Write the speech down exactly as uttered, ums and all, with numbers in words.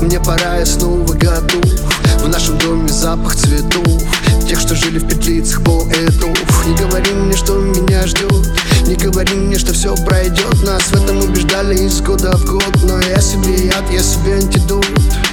мне пора, я снова готов. В нашем доме запах цветов, тех, что жили в петлицах поэтов. Не говори мне, что меня ждет, не говори мне, что все пройдет. Нас в этом убеждали из года в год, но я себе яд, я себе антидот.